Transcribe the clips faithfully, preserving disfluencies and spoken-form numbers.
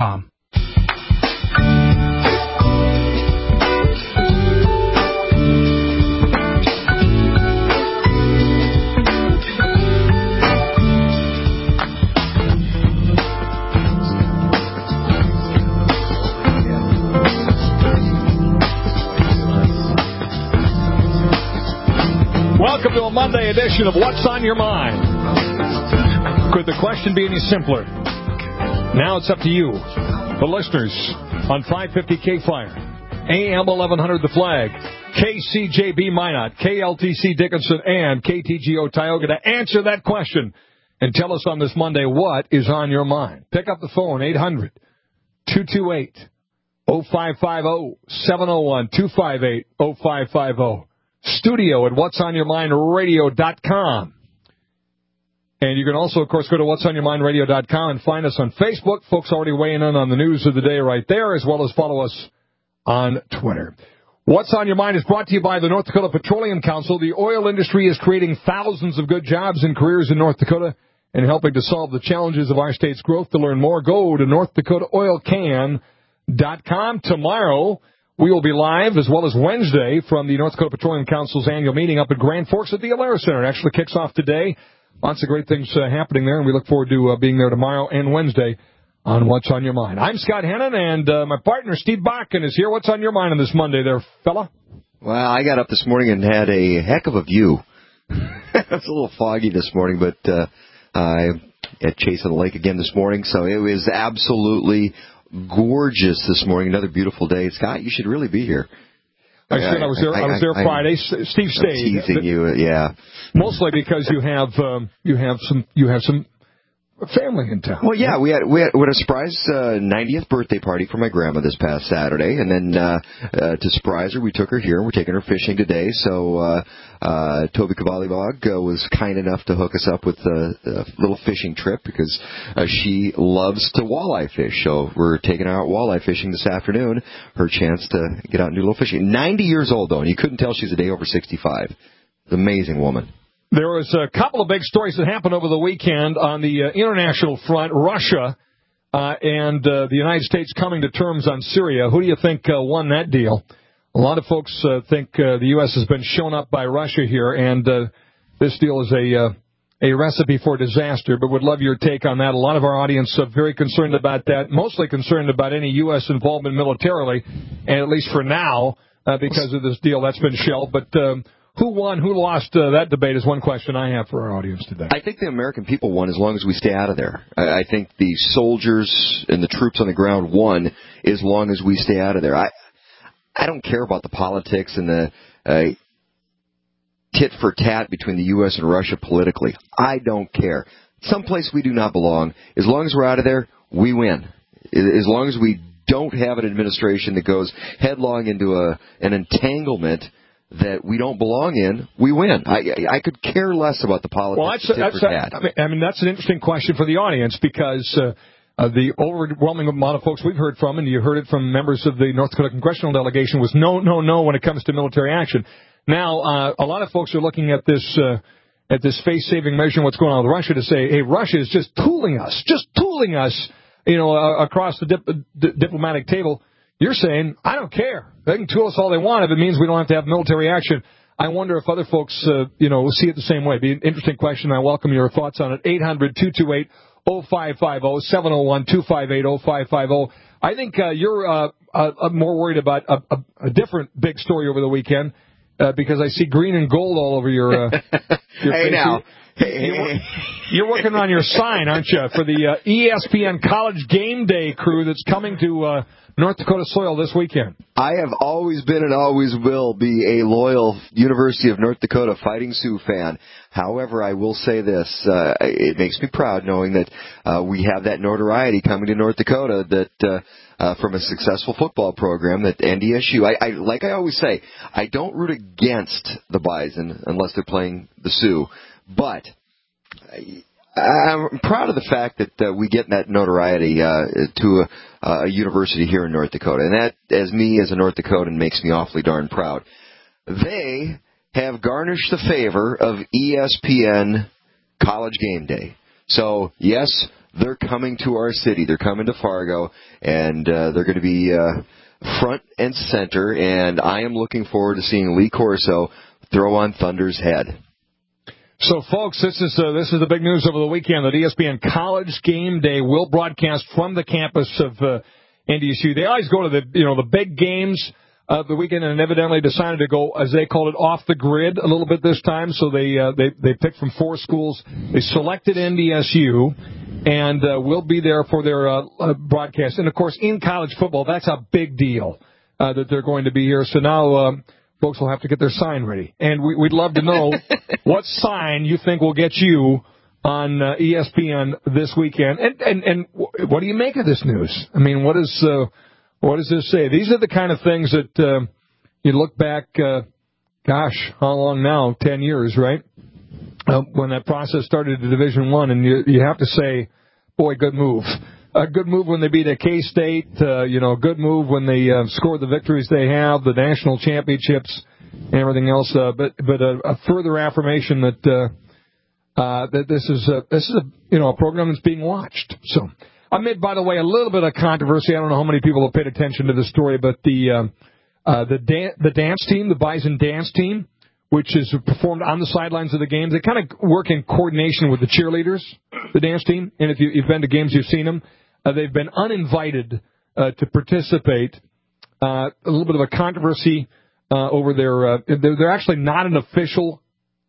com. Welcome to a Monday edition of What's on Your Mind. Could the question be any simpler? Now it's up to you, the listeners, on five fifty K-Fire, A M eleven hundred The Flag, K C J B Minot, K L T C Dickinson, and K T G O Tioga to answer that question and tell us on this Monday what is on your mind. Pick up the phone, eight hundred, two two eight, oh five five oh, seven oh one, two five eight, oh five five oh. Studio at whats on your mind radio dot com. And you can also, of course, go to whats on your mind radio dot com and find us on Facebook. Folks already weighing in on the news of the day right there, as well as follow us on Twitter. What's on Your Mind is brought to you by the North Dakota Petroleum Council. The oil industry is creating thousands of good jobs and careers in North Dakota and helping to solve the challenges of our state's growth. To learn more, go to north dakota oil can dot com. Tomorrow, we will be live, as well as Wednesday, from the North Dakota Petroleum Council's annual meeting up at Grand Forks at the Alara Center. It actually kicks off today. Lots of great things uh, happening there, and we look forward to uh, being there tomorrow and Wednesday on What's on Your Mind. I'm Scott Hennon, and uh, my partner, Steve Bakken, is here. What's on your mind on this Monday there, fella? Well, I got up this morning and had a heck of a view. It was a little foggy this morning, but uh, I at Chase on the Lake again this morning, so it was absolutely gorgeous this morning. Another beautiful day. Scott, you should really be here. I said I was there. I, I was there I, Friday. I, Steve stayed. I'm teasing you, yeah. Mostly because you have um, you have some you have some family in town. Well, yeah, we had we had, we had a surprise uh, ninetieth birthday party for my grandma this past Saturday, and then uh, uh, to surprise her, we took her here, and we're taking her fishing today. So uh, uh, Toby Cavalibog uh, was kind enough to hook us up with a, a little fishing trip because uh, she loves to walleye fish. So we're taking her out walleye fishing this afternoon. Her chance to get out and do a little fishing. ninety years old though, and you couldn't tell she's a day over sixty-five. Amazing woman. There was a couple of big stories that happened over the weekend on the uh, international front. Russia uh, and uh, the United States coming to terms on Syria. Who do you think uh, won that deal? A lot of folks uh, think uh, the U S has been shown up by Russia here, and uh, this deal is a uh, a recipe for disaster, but would love your take on that. A lot of our audience are very concerned about that, mostly concerned about any U S involvement militarily, and at least for now, uh, because of this deal, that's been shelved. But um, who won, who lost, uh, that debate is one question I have for our audience today. I think the American people won as long as we stay out of there. I, I think the soldiers and the troops on the ground won as long as we stay out of there. I I don't care about the politics and the uh, tit for tat between the U S and Russia politically. I don't care. Someplace we do not belong. As long as we're out of there, we win. As long as we don't have an administration that goes headlong into a an entanglement that we don't belong in, we win. I I could care less about the politics. Well, that's, that's a, I, mean, I mean, that's an interesting question for the audience because uh, uh, the overwhelming amount of folks we've heard from, and you heard it from members of the North Dakota congressional delegation, was no, no, no when it comes to military action. Now, uh, a lot of folks are looking at this uh, at this face-saving measure and what's going on with Russia to say, hey, Russia is just tooling us, just tooling us, you know, uh, across the dip, d- diplomatic table. You're saying, I don't care. They can tool us all they want if it means we don't have to have military action. I wonder if other folks, uh, you know, see it the same way. It'd be an interesting question. I welcome your thoughts on it. eight hundred, two two eight, oh five five oh, seven oh one, two five eight, oh five five oh. I think uh, you're uh, uh, more worried about a, a, a different big story over the weekend uh, because I see green and gold all over your, uh, your hey face. Now. You're, you're working on your sign, aren't you, for the uh, E S P N College Game Day crew that's coming to uh, North Dakota soil this weekend? I have always been and always will be a loyal University of North Dakota Fighting Sioux fan. However, I will say this. Uh, it makes me proud knowing that uh, we have that notoriety coming to North Dakota that uh, uh, from a successful football program that N D S U, I, I, like I always say, I don't root against the Bison unless they're playing the Sioux. But I'm proud of the fact that uh, we get that notoriety uh, to a, a university here in North Dakota. And that, as me as a North Dakotan, makes me awfully darn proud. They have garnished the favor of E S P N College Game Day. So, yes, they're coming to our city. They're coming to Fargo, and uh, they're going to be uh, front and center, and I am looking forward to seeing Lee Corso throw on Thunder's head. So, folks, this is uh, this is the big news over the weekend that E S P N College Game Day will broadcast from the campus of uh, N D S U. They always go to the you know the big games of the weekend, and evidently decided to go, as they called it, off the grid a little bit this time. So they uh, they they picked from four schools. They selected N D S U, and uh, will be there for their uh, uh, broadcast. And of course, in college football, that's a big deal uh, that they're going to be here. So now. Um, Folks will have to get their sign ready. And we, we'd love to know what sign you think will get you on uh, E S P N this weekend. And, and, and what do you make of this news? I mean, what, is, uh, what does this say? These are the kind of things that uh, you look back, uh, gosh, how long now? Ten years, right? Uh, when that process started at Division One, and you, you have to say, boy, good move. A good move when they beat a K-State, uh, you know, good move when they uh, score the victories they have, the national championships, and everything else. Uh, but but a, a further affirmation that uh, uh, that this is a, this is a you know a program that's being watched. So amid, by the way, a little bit of controversy. I don't know how many people have paid attention to this story, but the uh, uh, the dan- the dance team, the Bison dance team, which is performed on the sidelines of the games, they kind of work in coordination with the cheerleaders, the dance team. And if you, you've been to games, you've seen them. Uh, they've been uninvited uh, to participate. Uh, a little bit of a controversy uh, over their. Uh, they're, they're actually not an official,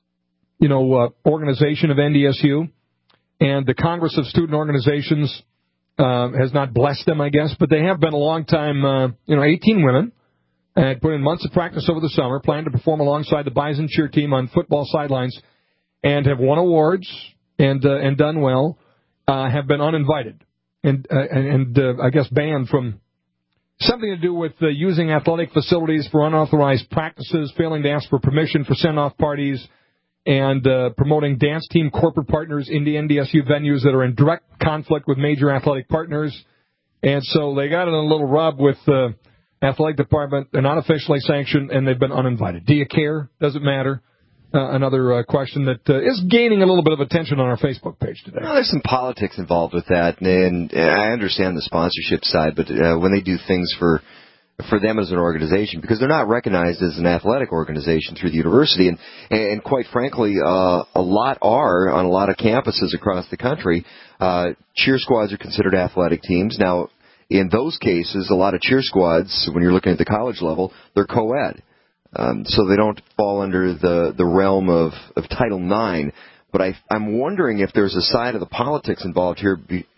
you know, uh, organization of N D S U, and the Congress of Student Organizations uh, has not blessed them, I guess. But they have been a long time. Uh, you know, eighteen women and put in months of practice over the summer, planned to perform alongside the Bison cheer team on football sidelines, and have won awards and uh, and done well. Uh, have been uninvited. And, uh, and uh, I guess banned from something to do with uh, using athletic facilities for unauthorized practices, failing to ask for permission for send-off parties, and uh, promoting dance team corporate partners in the N D S U venues that are in direct conflict with major athletic partners. And so they got in a little rub with the uh, athletic department. They're not officially sanctioned, and they've been uninvited. Do you care? Does it matter? Uh, another uh, question that uh, is gaining a little bit of attention on our Facebook page today. Well, there's some politics involved with that, and, and I understand the sponsorship side, but uh, when they do things for for them as an organization, because they're not recognized as an athletic organization through the university, and, and quite frankly, uh, a lot are on a lot of campuses across the country. Uh, cheer squads are considered athletic teams. Now, in those cases, a lot of cheer squads, when you're looking at the college level, they're co-ed. Um, so they don't fall under the, the realm of, of Title nine. But I, I'm wondering if there's a side of the politics involved here.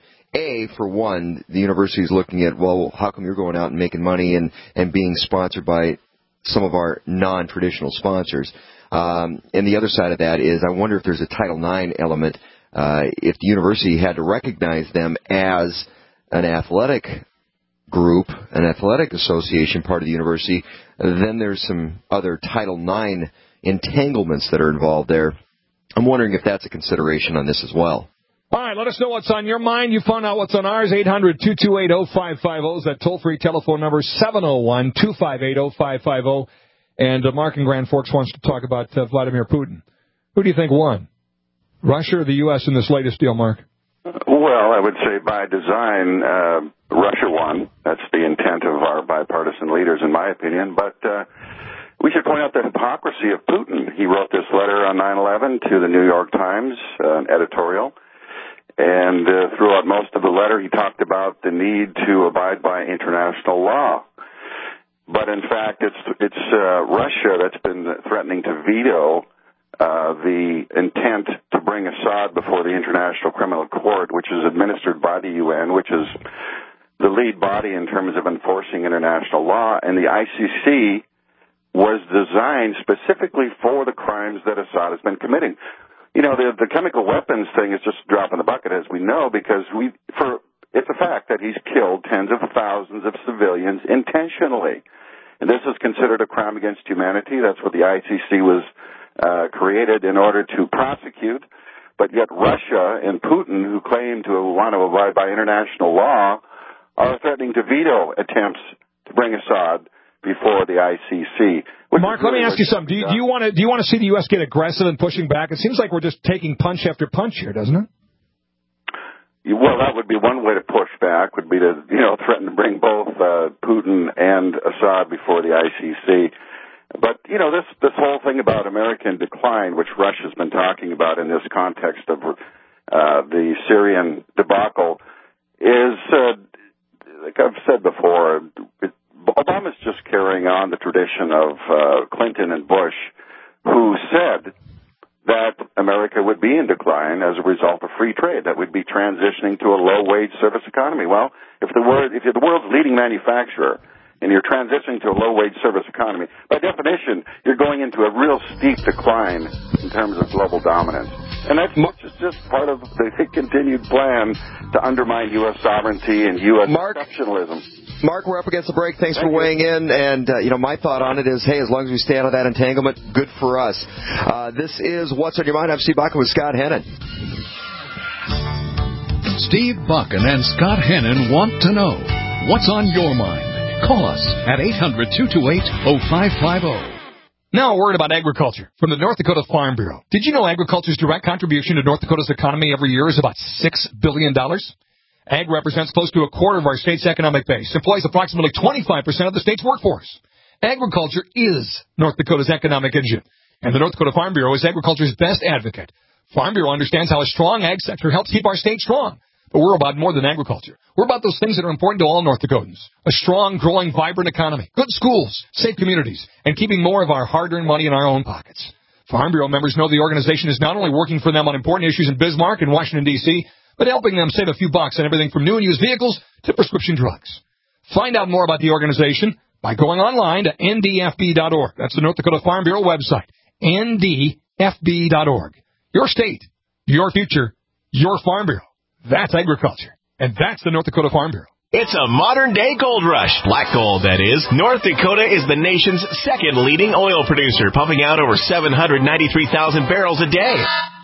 A, for one, the university is looking at, well, how come you're going out and making money and, and being sponsored by some of our non-traditional sponsors? Um, and the other side of that is I wonder if there's a Title nine element. Uh, if the university had to recognize them as an athletic group, an athletic association part of the university, then there's some other Title nine entanglements that are involved there. I'm wondering if that's a consideration on this as well. All right, let us know what's on your mind. You found out what's on ours. eight hundred, two two eight, oh five five oh is that toll-free telephone number, seven oh one, two five eight, oh five five oh. And uh, Mark in Grand Forks wants to talk about uh, Vladimir Putin. Who do you think won, Russia or the U S in this latest deal, Mark? Well, I would say by design, uh, Russia won. That's the intent of our bipartisan leaders, in my opinion. But uh, we should point out the hypocrisy of Putin. He wrote this letter on nine eleven to the New York Times, uh, an editorial. And uh, throughout most of the letter, he talked about the need to abide by international law. But in fact, it's it's uh, Russia that's been threatening to veto Uh, the intent to bring Assad before the International Criminal Court, which is administered by the U N, which is the lead body in terms of enforcing international law. And the I C C was designed specifically for the crimes that Assad has been committing. You know, the, the chemical weapons thing is just a drop in the bucket, as we know, because we, for it's a fact that he's killed tens of thousands of civilians intentionally. And this is considered a crime against humanity. That's what the I C C was Uh, created in order to prosecute, but yet Russia and Putin, who claim to want to abide by international law, are threatening to veto attempts to bring Assad before the I C C. Mark, let me ask you something. Do you, do you want to do you want to see the U S get aggressive and pushing back? It seems like we're just taking punch after punch here, doesn't it? well, that would be one way to push back, would be to, you know, threaten to bring both uh, Putin and Assad before the I C C. But, you know, this, this whole thing about American decline, which Russia's been talking about in this context of uh, the Syrian debacle, is, uh, like I've said before, it, Obama's just carrying on the tradition of uh, Clinton and Bush, who said that America would be in decline as a result of free trade, that we'd be transitioning to a low-wage service economy. Well, if the, word, if you're the world's leading manufacturer and you're transitioning to a low-wage service economy, by definition, you're going into a real steep decline in terms of global dominance. And that's just, just part of the continued plan to undermine U S sovereignty and U S Mark, exceptionalism. Mark, we're up against the break. Thanks Thank for weighing you. in. And, uh, you know, my thought on it is, hey, as long as we stay out of that entanglement, good for us. Uh, this is What's on Your Mind. I'm Steve Buchan with Scott Hennon. Steve Buchan and Scott Hennon want to know what's on your mind. Call us at eight hundred, two two eight, oh five five oh. Now a word about agriculture from the North Dakota Farm Bureau. Did you know agriculture's direct contribution to North Dakota's economy every year is about six billion dollars? Ag represents close to a quarter of our state's economic base, employs approximately twenty-five percent of the state's workforce. Agriculture is North Dakota's economic engine, and the North Dakota Farm Bureau is agriculture's best advocate. Farm Bureau understands how a strong ag sector helps keep our state strong. But we're about more than agriculture. We're about those things that are important to all North Dakotans. A strong, growing, vibrant economy, good schools, safe communities, and keeping more of our hard-earned money in our own pockets. Farm Bureau members know the organization is not only working for them on important issues in Bismarck and Washington, D C, but helping them save a few bucks on everything from new and used vehicles to prescription drugs. Find out more about the organization by going online to N D F B dot org. That's the North Dakota Farm Bureau website, N D F B dot org. Your state, your future, your Farm Bureau. That's agriculture. And that's the North Dakota Farm Bureau. It's a modern-day gold rush. Black gold, that is. North Dakota is the nation's second leading oil producer, pumping out over seven hundred ninety-three thousand barrels a day.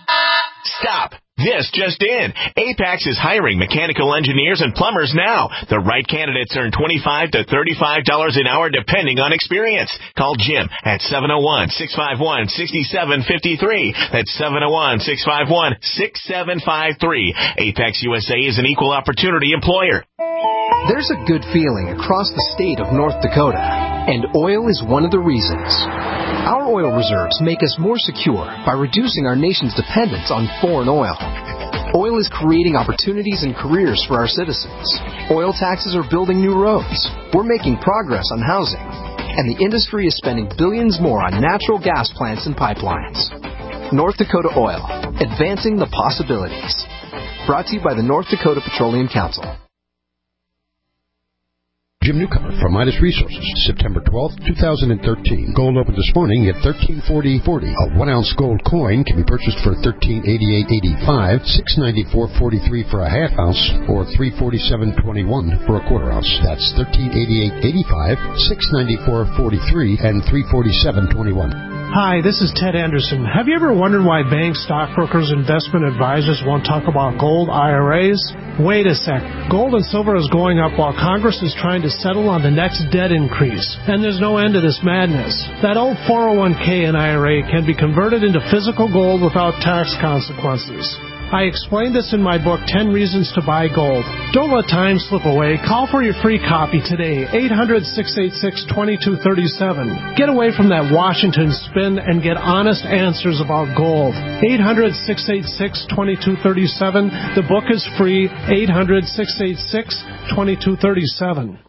Stop. This just in. Apex is hiring mechanical engineers and plumbers now. The right candidates earn twenty-five to thirty-five dollars an hour depending on experience. Call Jim at seven oh one, six five one, six seven five three. That's seven oh one, six five one, six seven five three. Apex U S A is an equal opportunity employer. There's a good feeling across the state of North Dakota, and oil is one of the reasons. Our oil reserves make us more secure by reducing our nation's dependence on foreign oil. Oil is creating opportunities and careers for our citizens. Oil taxes are building new roads. We're making progress on housing. And the industry is spending billions more on natural gas plants and pipelines. North Dakota Oil, advancing the possibilities. Brought to you by the North Dakota Petroleum Council. Jim Newcomer from Midas Resources, September twelfth, twenty thirteen. Gold opened this morning at thirteen forty forty. A one-ounce gold coin can be purchased for thirteen eighty-eight eighty-five, six ninety-four forty-three for a half ounce, or three forty-seven twenty-one for a quarter ounce. That's thirteen eighty-eight eighty-five, six ninety-four forty-three, and three forty-seven twenty-one. Hi, this is Ted Anderson. Have you ever wondered why banks, stockbrokers, investment advisors won't talk about gold I R As? Wait a sec. Gold and silver is going up while Congress is trying to settle on the next debt increase. And there's no end to this madness. That old four oh one k and I R A can be converted into physical gold without tax consequences. I explained this in my book, ten Reasons to Buy Gold. Don't let time slip away. Call for your free copy today, eight hundred, six eight six, two two three seven. Get away from that Washington spin and get honest answers about gold. eight hundred, six eight six, two two three seven. The book is free, eight hundred, six eight six, two two three seven.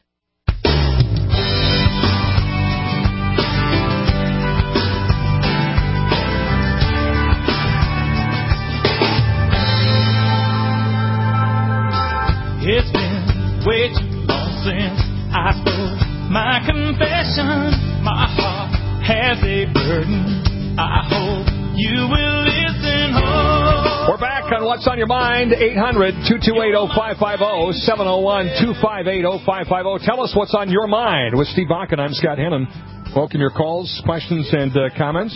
It's been way too long since I spoke my confession. My heart has a burden. I hope you will listen. Oh. We're back on What's on Your Mind. eight hundred, two two eight, oh five five oh, seven oh one, two five eight, oh five five oh. Tell us what's on your mind. With Steve Buchan, I'm Scott Hennon. Welcome your calls, questions, and uh, comments.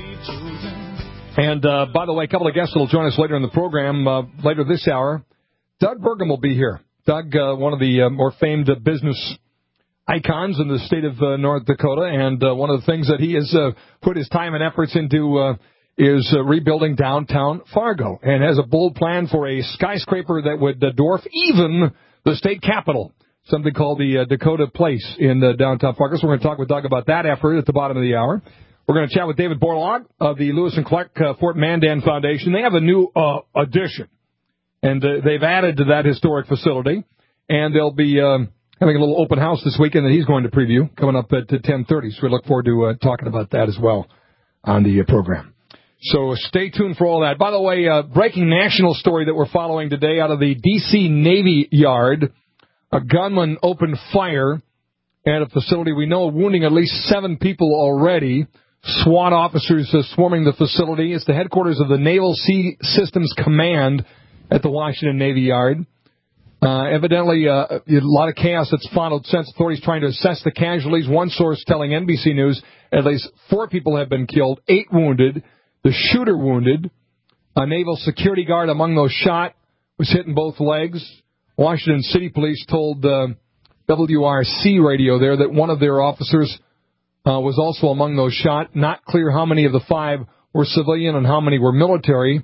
And, uh, by the way, a couple of guests will join us later in the program, uh, later this hour. Doug Burgum will be here. Doug, uh, one of the uh, more famed uh, business icons in the state of uh, North Dakota, and uh, one of the things that he has uh, put his time and efforts into uh, is uh, rebuilding downtown Fargo and has a bold plan for a skyscraper that would uh, dwarf even the state capitol, something called the uh, Dakota Place in uh, downtown Fargo. So we're going to talk with Doug about that effort at the bottom of the hour. We're going to chat with David Borlaug of the Lewis and Clark uh, Fort Mandan Foundation. They have a new uh, addition, and uh, they've added to that historic facility, and they'll be um, having a little open house this weekend that he's going to preview coming up at uh, ten thirty. So we look forward to uh, talking about that as well on the uh, program. So stay tuned for all that. By the way, uh, breaking national story that we're following today out of the D C Navy Yard. A gunman opened fire at a facility we know, wounding at least seven people already. SWAT officers uh, swarming the facility. It's the headquarters of the Naval Sea Systems Command at the Washington Navy Yard. Uh, evidently, uh, a lot of chaos that's followed since. Authorities trying to assess the casualties. One source telling N B C News at least four people have been killed, eight wounded. The shooter wounded. A naval security guard among those shot was hit in both legs. Washington City Police told uh, W R C radio there that one of their officers uh, was also among those shot. Not clear how many of the five were civilian and how many were military.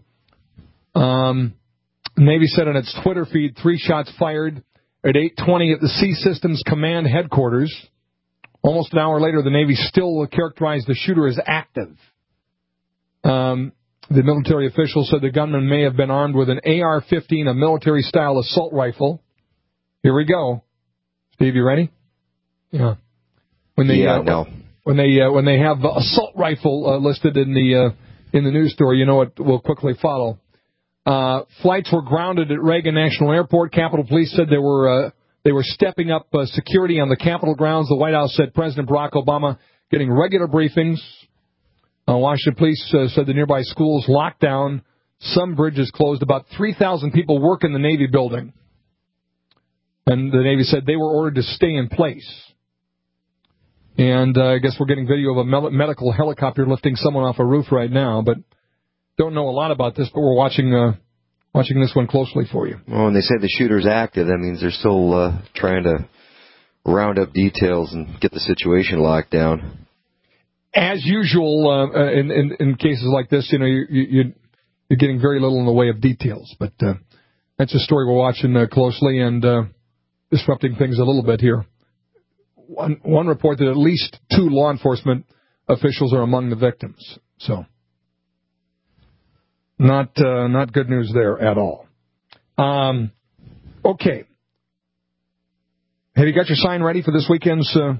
Um, Navy said on its Twitter feed, three shots fired at eight twenty at the Sea Systems Command headquarters. Almost an hour later, the Navy still characterized the shooter as active. Um, the military official said the gunman may have been armed with an A R fifteen, a military-style assault rifle. Here we go. Steve, you ready? Yeah. When they, yeah, uh, no. When they uh, when they have assault rifle uh, listed in the uh, in the news story, you know it will quickly follow. Uh, flights were grounded at Reagan National Airport. Capitol Police said they were uh, they were stepping up uh, security on the Capitol grounds. The White House said President Barack Obama getting regular briefings. Uh, Washington Police uh, said the nearby schools locked down. Some bridges closed. About three thousand people work in the Navy building. And the Navy said they were ordered to stay in place. And uh, I guess we're getting video of a me- medical helicopter lifting someone off a roof right now. But don't know a lot about this, but we're watching uh, watching this one closely for you. Well, when they say the shooter's active, that means they're still uh, trying to round up details and get the situation locked down. As usual, uh, in, in in cases like this, you know, you, you, you're getting very little in the way of details. But uh, that's a story we're watching uh, closely and uh, disrupting things a little bit here. One, one report that at least two law enforcement officials are among the victims. So, not uh, not good news there at all. Um, okay. Have you got your sign ready for this weekend's Uh,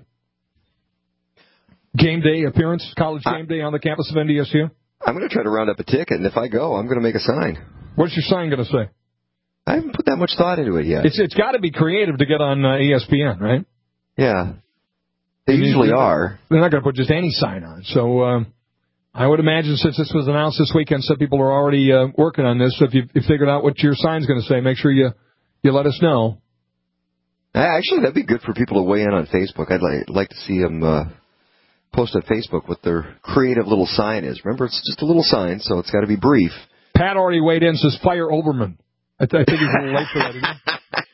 game day appearance, college game day on the campus of N D S U? I'm going to try to round up a ticket, and if I go, I'm going to make a sign. What's your sign going to say? I haven't put that much thought into it yet. It's It's got to be creative to get on uh, E S P N, right? Yeah. They usually are. They're not going to put just any sign on. So um, I would imagine since this was announced this weekend, some people are already uh, working on this. So if you, you figured out what your sign's going to say, make sure you, you let us know. Actually, that'd be good for people to weigh in on Facebook. I'd like, like to see them uh, post on Facebook what their creative little sign is. Remember, it's just a little sign, so it's got to be brief. Pat already weighed in, says fire Oberman. I, th- I think he's a little late for that, isn't he?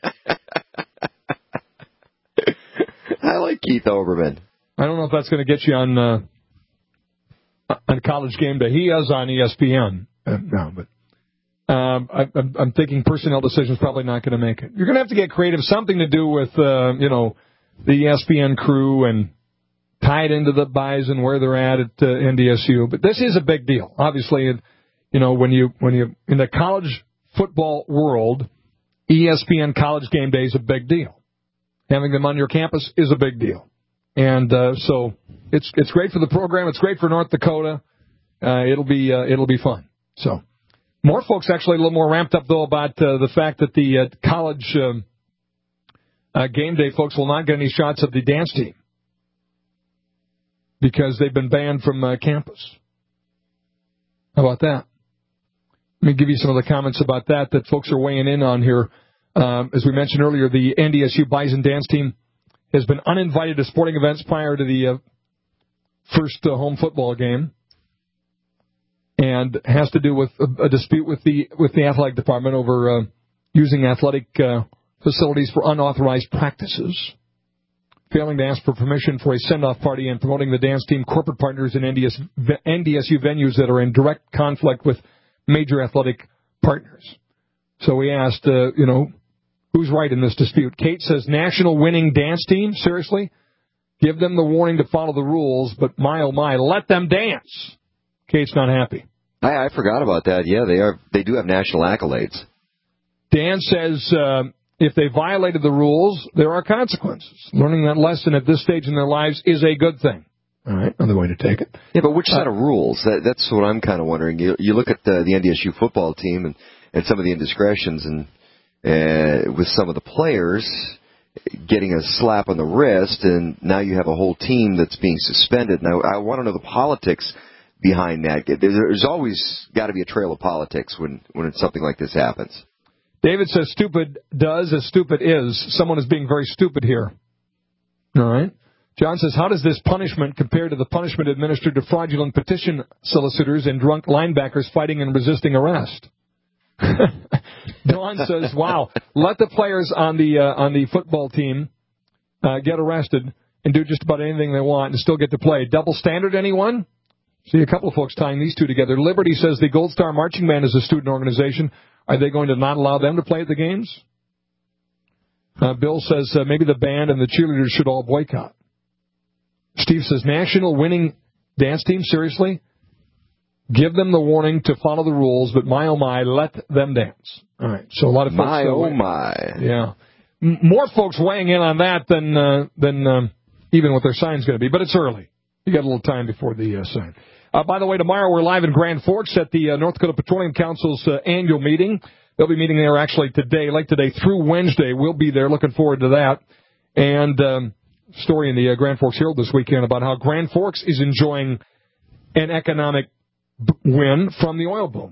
I like Keith Oberman. I don't know if that's going to get you on uh, on college game day. He is on E S P N uh, now, but um, I, I'm, I'm thinking personnel decisions probably not going to make it. You're going to have to get creative, something to do with uh, you know the E S P N crew and tie it into the Bison where they're at at uh, N D S U. But this is a big deal, obviously. It, you know when you when you in the college football world, E S P N college game day is a big deal. Having them on your campus is a big deal. And uh, so it's it's great for the program. It's great for North Dakota. Uh, it'll be uh, it'll be fun. So more folks actually a little more ramped up, though, about uh, the fact that the uh, college um, uh, game day folks will not get any shots of the dance team because they've been banned from uh, campus. How about that? Let me give you some of the comments about that that folks are weighing in on here. Um, as we mentioned earlier, the N D S U Bison dance team has been uninvited to sporting events prior to the uh, first uh, home football game, and has to do with a, a dispute with the with the athletic department over uh, using athletic uh, facilities for unauthorized practices. failing to ask for permission for a send-off party and promoting the dance team corporate partners in N D S U venues that are in direct conflict with major athletic partners. So we asked, uh, you know, who's right in this dispute? Kate says, national winning dance team? Seriously? Give them the warning to follow the rules, but my oh my, let them dance. Kate's not happy. I, I forgot about that. Yeah, they are. They do have national accolades. Dan says uh, if they violated the rules, there are consequences. Learning that lesson at this stage in their lives is a good thing. All right, another way to take it. Yeah, but which set of rules? That, that's what I'm kind of wondering. You, you look at the, the N D S U football team and, and some of the indiscretions and uh, with some of the players getting a slap on the wrist, and now you have a whole team that's being suspended. Now, I want to know the politics behind that. There's always got to be a trail of politics when, when something like this happens. David says stupid does as stupid is. Someone is being very stupid here. All right. John says, how does this punishment compare to the punishment administered to fraudulent petition solicitors and drunk linebackers fighting and resisting arrest? Dawn says, wow, let the players on the uh, on the football team uh, get arrested and do just about anything they want and still get to play. Double standard, anyone? See a couple of folks tying these two together. Liberty says the Gold Star Marching Band is a student organization. Are they going to not allow them to play at the games? Uh, Bill says uh, maybe the band and the cheerleaders should all boycott. Steve says, national winning dance team, seriously? Give them the warning to follow the rules, but my oh my, let them dance. All right, so a lot of folks... My oh weighing. my. Yeah. M- more folks weighing in on that than uh, than um, even what their sign's going to be, but it's early. You got a little time before the uh, sign. Uh, by the way, tomorrow we're live in Grand Forks at the uh, North Dakota Petroleum Council's uh, annual meeting. They'll be meeting there actually today, like today through Wednesday. We'll be there. Looking forward to that. And um, story in the uh, Grand Forks Herald this weekend about how Grand Forks is enjoying an economic b- win from the oil boom.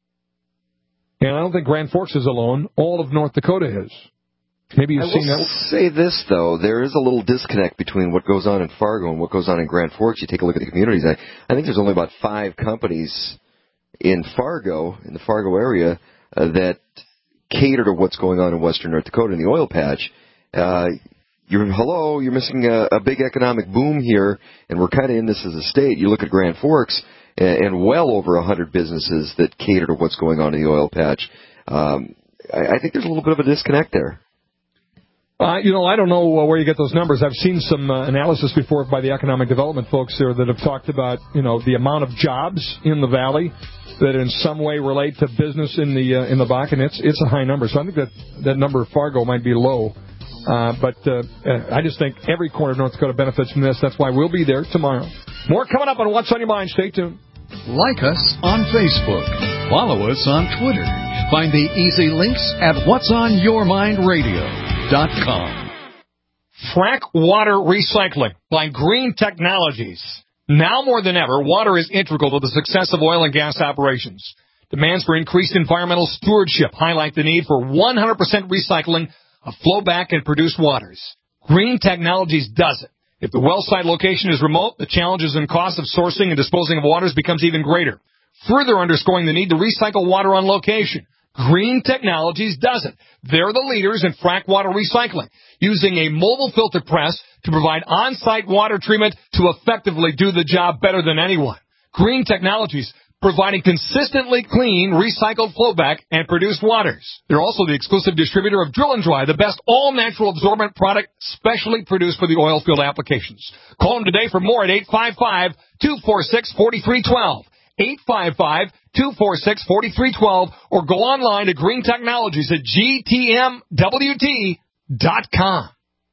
And I don't think Grand Forks is alone. All of North Dakota is. Maybe you've I seen will that. Say this, though. There is a little disconnect between what goes on in Fargo and what goes on in Grand Forks. You take a look at the communities. I, I think there's only about five companies in Fargo, in the Fargo area, uh, that cater to what's going on in western North Dakota in the oil patch. Uh, you're, hello, you're missing a, a big economic boom here, and we're kind of in this as a state. You look at Grand Forks, and, and well over one hundred businesses that cater to what's going on in the oil patch. Um, I, I think there's a little bit of a disconnect there. Uh, you know, I don't know uh, where you get those numbers. I've seen some uh, analysis before by the economic development folks there that have talked about, you know, the amount of jobs in the valley that in some way relate to business in the uh, in the Bakken. It's it's a high number. So I think that that number of Fargo might be low. Uh, but uh, I just think every corner of North Dakota benefits from this. That's why we'll be there tomorrow. More coming up on What's on Your Mind. Stay tuned. Like us on Facebook. Follow us on Twitter. Find the easy links at whats on your mind radio dot com. Frack water recycling by Green Technologies. Now more than ever, water is integral to the success of oil and gas operations. Demands for increased environmental stewardship highlight the need for one hundred percent recycling of flowback and produced waters. Green Technologies does it. If the well site location is remote, the challenges and costs of sourcing and disposing of waters becomes even greater, further underscoring the need to recycle water on location. Green Technologies does it. They're the leaders in frack water recycling, using a mobile filter press to provide on-site water treatment to effectively do the job better than anyone. Green Technologies, providing consistently clean, recycled flowback and produced waters. They're also the exclusive distributor of Drill and Dry, the best all-natural absorbent product specially produced for the oil field applications. Call them today for more at eight five five, two four six, four three one two. eight five five, two four six, four three one two or go online to Green Technologies at G T M W T dot com.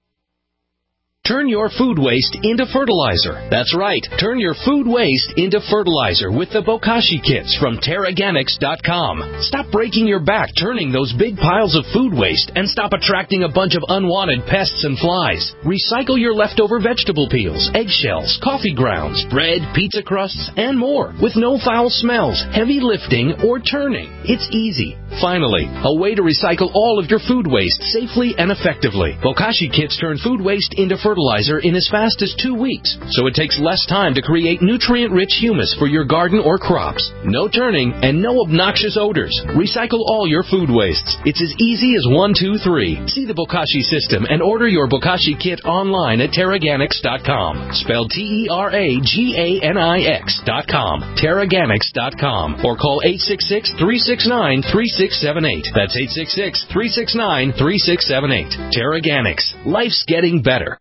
Turn your food waste into fertilizer. That's right. Turn your food waste into fertilizer with the Bokashi kits from Terraganics dot com. Stop breaking your back turning those big piles of food waste and stop attracting a bunch of unwanted pests and flies. Recycle your leftover vegetable peels, eggshells, coffee grounds, bread, pizza crusts, and more with no foul smells, heavy lifting, or turning. It's easy. Finally, a way to recycle all of your food waste safely and effectively. Bokashi kits turn food waste into fertilizer. fertilizer in as fast as two weeks, so it takes less time to create nutrient-rich humus for your garden or crops. No turning and no obnoxious odors. Recycle all your food wastes. It's as easy as one, two, three. See the Bokashi system and order your Bokashi kit online at Terraganics dot com. Spelled T E R A G A N I X dot com. Terraganics dot com. Or call eight six six, three six nine, three six seven eight. That's eight six six, three six nine, three six seven eight. Terraganics. Life's getting better.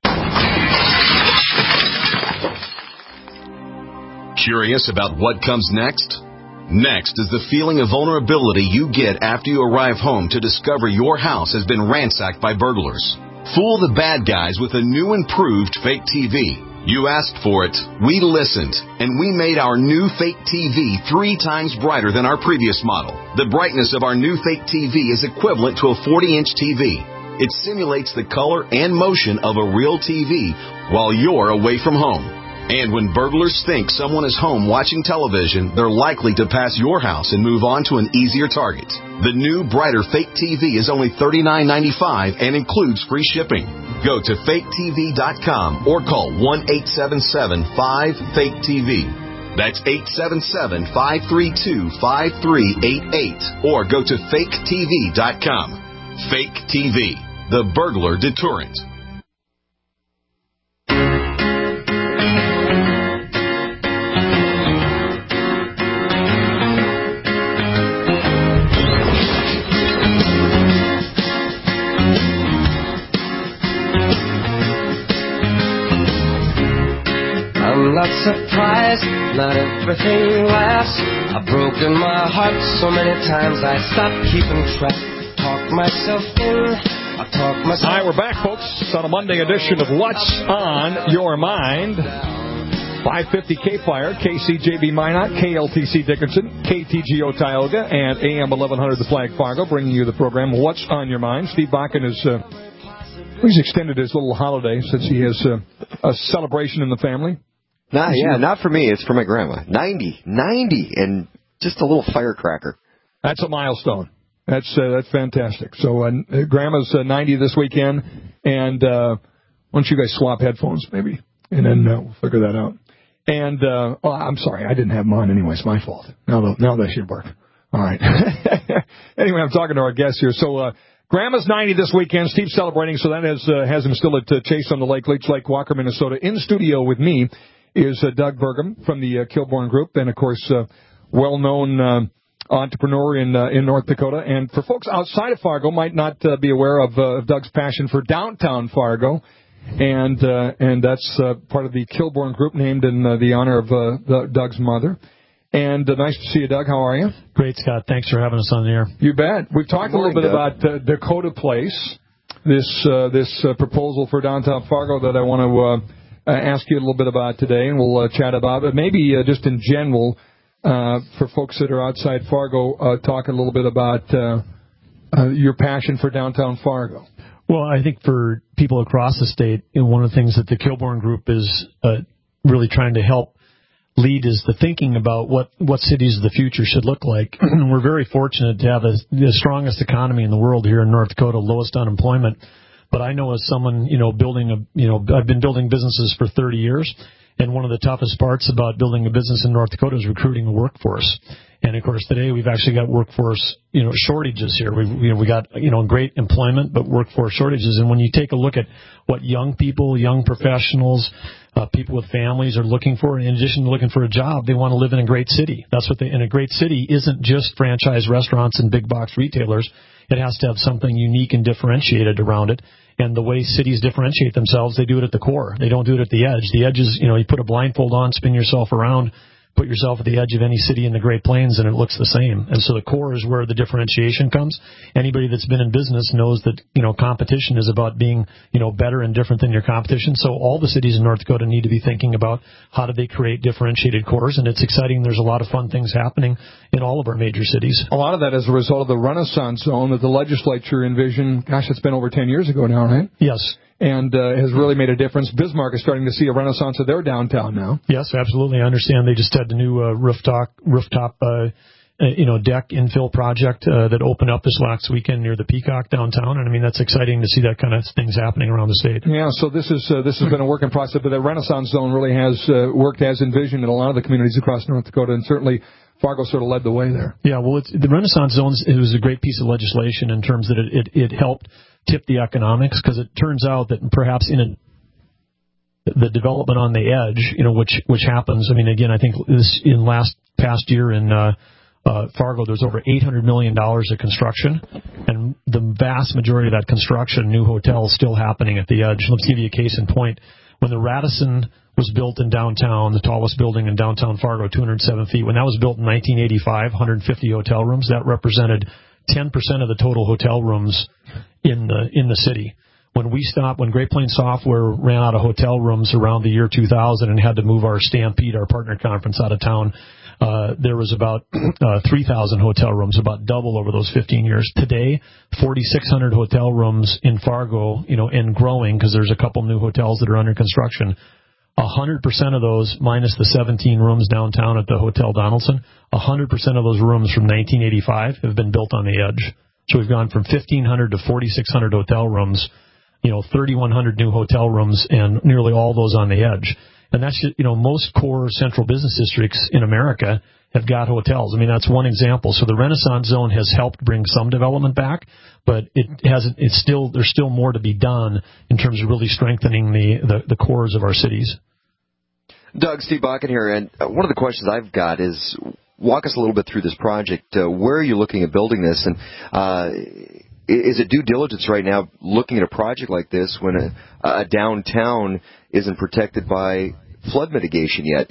Curious about what comes next? Next is the feeling of vulnerability you get after you arrive home to discover your house has been ransacked by burglars. Fool the bad guys with a new improved fake T V. You asked for it, we listened, and we made our new fake T V three times brighter than our previous model. The brightness of our new fake T V is equivalent to a forty-inch T V. It simulates the color and motion of a real T V while you're away from home. And when burglars think someone is home watching television, they're likely to pass your house and move on to an easier target. The new, brighter fake T V is only thirty-nine ninety-five and includes free shipping. Go to fake T V dot com or call one eight seven seven, five, fake T V. That's eight seven seven, five three two, five three eight eight. Or go to fake T V dot com. Fake T V, the burglar deterrent. I'm not surprised, not everything lasts. I've broken my heart so many times I stopped keeping track. Talk myself in, I talk myself. Hi, we're back, folks, on a Monday edition of What's on Your Mind. five fifty K-Fire, K C J B Minot, K L T C Dickinson, K T G O Tioga, and A M eleven hundred The Flag Fargo, bringing you the program What's on Your Mind. Steve Bakken is... Uh, he's extended his little holiday since he has uh, a celebration in the family. Nah, yeah, not for me. It's for my grandma. ninety. ninety. And just a little firecracker. That's a milestone. That's uh, that's fantastic. So uh, Grandma's uh, ninety this weekend, and uh, why don't you guys swap headphones, maybe, and then uh, we'll figure that out. And, uh, oh, I'm sorry, I didn't have mine anyway. It's my fault. Now, now that should work. All right. Anyway, I'm talking to our guests here. So uh, Grandma's ninety this weekend. Steve's celebrating, so that has, uh, has him still at uh, Chase on the Lake, Leech Lake, Walker, Minnesota. In studio with me is uh, Doug Burgum from the uh, Kilbourne Group, and, of course, uh, well-known uh, entrepreneur in uh, in North Dakota. And for folks outside of Fargo might not uh, be aware of, uh, of Doug's passion for downtown Fargo, and uh, and that's uh, part of the Kilbourne Group, named in uh, the honor of uh, the, Doug's mother. And uh, nice to see you, Doug. How are you? Great, Scott. Thanks for having us on the air. You bet. We've talked Good morning, a little bit Doug. about uh, Dakota Place, this uh, this uh, proposal for downtown Fargo that I want to uh, Uh, ask you a little bit about today, and we'll uh, chat about it. But maybe uh, just in general, uh, for folks that are outside Fargo, uh, talk a little bit about uh, uh, your passion for downtown Fargo. Well, I think for people across the state, you know, one of the things that the Kilbourne Group is uh, really trying to help lead is the thinking about what, what cities of the future should look like. We're very fortunate to have a, the strongest economy in the world here in North Dakota, lowest unemployment. But I know as someone, you know, building a, you know, I've been building businesses for thirty years, and one of the toughest parts about building a business in North Dakota is recruiting a workforce. And of course, today we've actually got workforce, you know, shortages here. We've, you know, we got, you know, great employment, but workforce shortages. And when you take a look at what young people, young professionals, uh, people with families are looking for, in addition to looking for a job, they want to live in a great city. That's what they, and a great city isn't just franchise restaurants and big box retailers. It has to have something unique and differentiated around it. And the way cities differentiate themselves, they do it at the core. They don't do it at the edge. The edge is, you know, you put a blindfold on, spin yourself around, put yourself at the edge of any city in the Great Plains, and it looks the same. And so the core is where the differentiation comes. Anybody that's been in business knows that, you know, competition is about being, you know, better and different than your competition. So all the cities in North Dakota need to be thinking about how do they create differentiated cores. And it's exciting. There's a lot of fun things happening in all of our major cities. A lot of that as a result of the Renaissance Zone that the legislature envisioned. Gosh, it's been over ten years ago now, right? Yes. And uh, has really made a difference. Bismarck is starting to see a renaissance of their downtown now. Yes, absolutely. I understand they just had the new uh, rooftop rooftop uh, uh, you know, deck infill project uh, that opened up this last weekend near the Peacock downtown. And I mean, that's exciting to see that kind of things happening around the state. Yeah, so this is uh, this has been a work in process, but the Renaissance Zone really has uh, worked as envisioned in a lot of the communities across North Dakota, and certainly Fargo sort of led the way there. Yeah, well, it's, the Renaissance Zones, it was a great piece of legislation in terms that it, it, it helped tip the economics, because it turns out that perhaps in a the development on the edge, you know, which which happens. I mean, again, I think this in last past year in uh, uh, Fargo, there's over eight hundred million dollars of construction, and the vast majority of that construction, new hotels, still happening at the edge. Let's give you a case in point. When the Radisson was built in downtown, the tallest building in downtown Fargo, two hundred seven feet, when that was built in nineteen eighty-five, one hundred fifty hotel rooms, that represented ten percent of the total hotel rooms in the in the city. When we stopped, when Great Plains Software ran out of hotel rooms around the year two thousand and had to move our Stampede, our partner conference, out of town, uh, there was about uh, three thousand hotel rooms, about double over those fifteen years. Today, forty-six hundred hotel rooms in Fargo, you know, and growing, because there's a couple new hotels that are under construction. one hundred percent of those, minus the seventeen rooms downtown at the Hotel Donaldson, one hundred percent of those rooms from nineteen eighty-five have been built on the edge. So we've gone from fifteen hundred to forty-six hundred hotel rooms, you know, thirty-one hundred new hotel rooms, and nearly all those on the edge. And that's, you know, most core central business districts in America have got hotels. I mean, that's one example. So the Renaissance Zone has helped bring some development back, but it hasn't, it's still, there's still more to be done in terms of really strengthening the, the, the cores of our cities. Doug, Steve Bakken here, and one of the questions I've got is, walk us a little bit through this project. Uh, where are you looking at building this? And, uh, is it due diligence right now looking at a project like this when a, a downtown isn't protected by flood mitigation yet?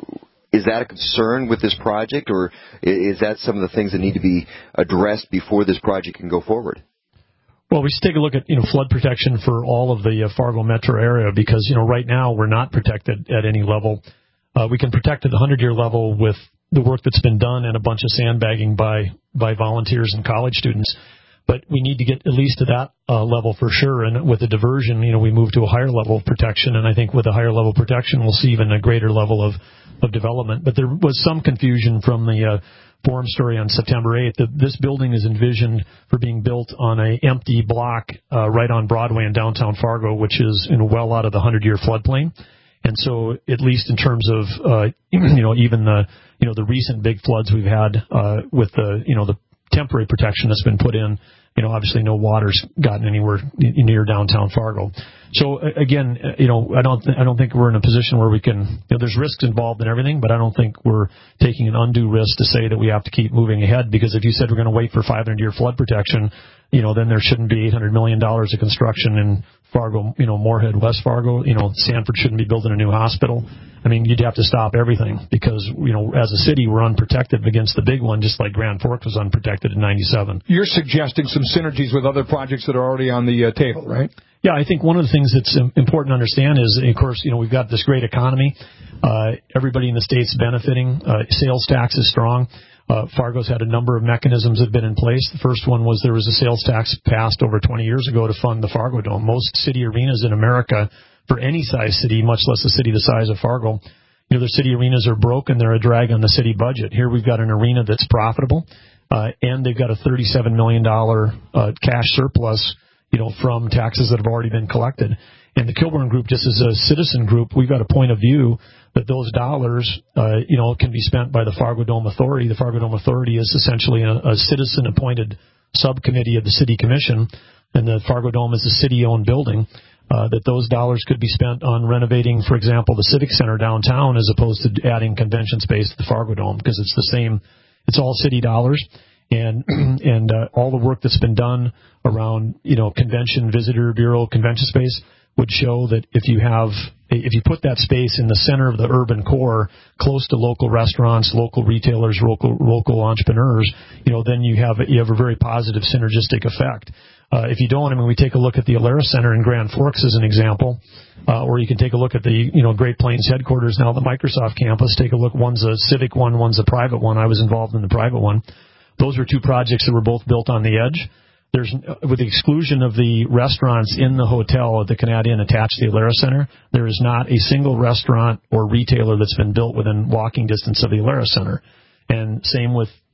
Is that a concern with this project, or is that some of the things that need to be addressed before this project can go forward? Well, we should take a look at, you know, flood protection for all of the uh, Fargo metro area, because, you know, right now we're not protected at any level. Uh, we can protect at the hundred-year level with the work that's been done and a bunch of sandbagging by, by volunteers and college students. But we need to get at least to that uh, level for sure. And with the diversion, you know, we move to a higher level of protection. And I think with a higher level of protection, we'll see even a greater level of, of development. But there was some confusion from the uh, forum story on September eighth that this building is envisioned for being built on an empty block uh, right on Broadway in downtown Fargo, which is, you know, well out of the hundred-year floodplain. And so, at least in terms of, uh, you know, even the, you know, the recent big floods we've had uh, with the, you know, the temporary protection that's been put in, you know, obviously no water's gotten anywhere near downtown Fargo. So again, you know, I don't, th- I don't think we're in a position where we can, you know, there's risks involved in everything, but I don't think we're taking an undue risk to say that we have to keep moving ahead, because if you said we're going to wait for five hundred year flood protection, you know, then there shouldn't be eight hundred million dollars of construction in Fargo, you know, Moorhead, West Fargo. You know, Sanford shouldn't be building a new hospital. I mean, you'd have to stop everything, because, you know, as a city, we're unprotected against the big one, just like Grand Forks was unprotected in ninety-seven. You're suggesting some synergies with other projects that are already on the uh, table, right? Yeah, I think one of the things that's important to understand is, of course, you know, we've got this great economy. Uh, everybody in the state's benefiting. Uh, sales tax is strong. Uh, Fargo's had a number of mechanisms that have been in place. The first one was there was a sales tax passed over twenty years ago to fund the Fargo Dome. Most city arenas in America, for any size city, much less a city the size of Fargo, you know, their city arenas are broke and they're a drag on the city budget. Here we've got an arena that's profitable, uh, and they've got a thirty-seven million dollars uh, cash surplus, you know, from taxes that have already been collected. And the Kilbourn Group, just as a citizen group, we've got a point of view that those dollars, uh, you know, can be spent by the Fargo Dome Authority. The Fargo Dome Authority is essentially a, a citizen-appointed subcommittee of the City Commission, and the Fargo Dome is a city-owned building. Uh, that those dollars could be spent on renovating, for example, the Civic Center downtown, as opposed to adding convention space to the Fargo Dome, because it's the same. It's all city dollars. And and uh, all the work that's been done around, you know, convention, visitor bureau, convention space would show that if you have, if you put that space in the center of the urban core, close to local restaurants, local retailers, local local entrepreneurs, you know, then you have you have a very positive synergistic effect. Uh, if you don't, I mean, we take a look at the Alara Center in Grand Forks as an example, uh, or you can take a look at the, you know, Great Plains headquarters now, the Microsoft campus. Take a look. One's a civic one, one's a private one. I was involved in the private one. Those were two projects that were both built on the edge. There's, with the exclusion of the restaurants in the hotel at the Canadian attached to the Alara Center, there is not a single restaurant or retailer that's been built within walking distance of the Alara Center. And same with